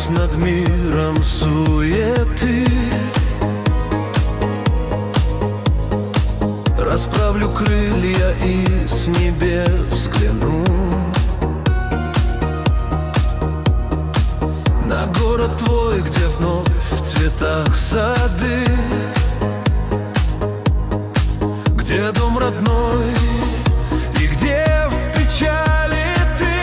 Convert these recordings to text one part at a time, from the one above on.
над миром суеты. Расправлю крылья и с небес взгляну на город твой, где вновь в цветах сады, где дом родной и где в печали ты.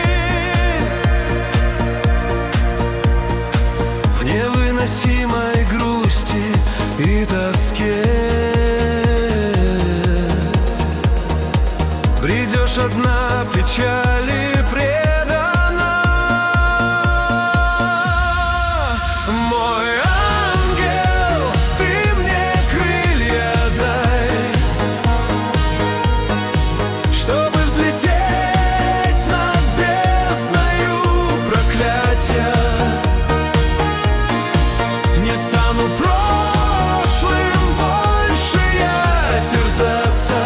В невыносимой грусти и тоске придешь одна, печали предана. Мой ангел, ты мне крылья дай, чтобы взлететь над бездною проклятия. Не стану прошлым больше я терзаться.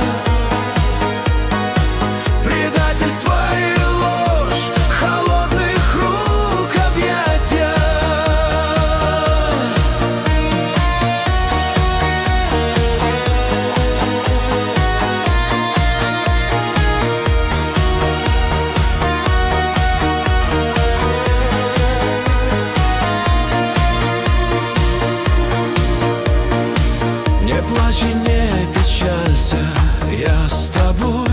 Предательство и ложь холодных рук объятия. Не плачь и не печалься, я с тобой.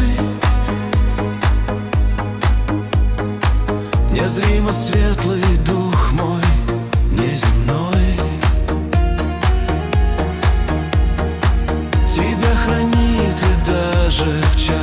Незримо светлый дух мой, неземной, тебя хранит и даже в час